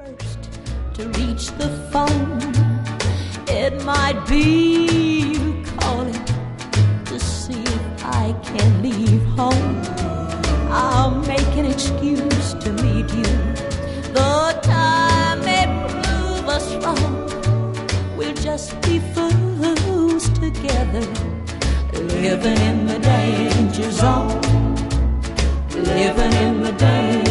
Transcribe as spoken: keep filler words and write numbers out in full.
first to reach the phone. It might be you calling to see if I can leave home. I'll make an excuse to meet you, though time may prove us wrong. We'll just be fools together, living in the danger zone, living in the danger